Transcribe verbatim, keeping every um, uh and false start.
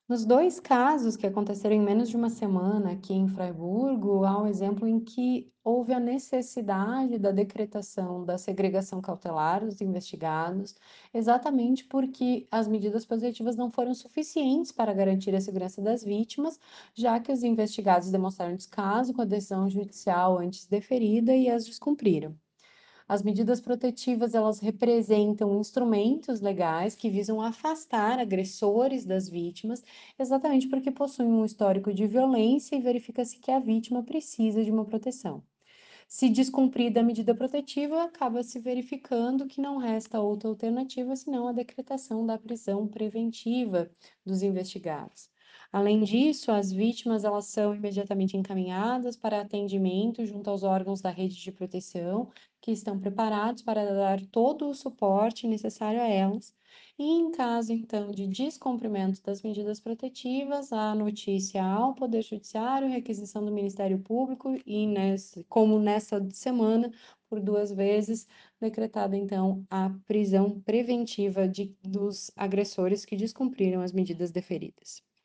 Nos dois casos que aconteceram em menos de uma semana aqui em Fraiburgo, há um exemplo em que houve a necessidade da decretação da segregação cautelar dos investigados, exatamente porque as medidas positivas não foram suficientes para garantir a segurança das vítimas, já que os investigados demonstraram descaso com a decisão judicial antes deferida e as descumpriram. As medidas protetivas, elas representam instrumentos legais que visam afastar agressores das vítimas, exatamente porque possuem um histórico de violência e verifica-se que a vítima precisa de uma proteção. Se descumprida a medida protetiva, acaba se verificando que não resta outra alternativa senão a decretação da prisão preventiva dos investigados. Além disso, as vítimas elas são imediatamente encaminhadas para atendimento junto aos órgãos da rede de proteção, que estão preparados para dar todo o suporte necessário a elas. E em caso, então, de descumprimento das medidas protetivas, a notícia ao Poder Judiciário, requisição do Ministério Público e, nesse, como nessa semana, por duas vezes, decretada, então, a prisão preventiva de, dos agressores que descumpriram as medidas deferidas.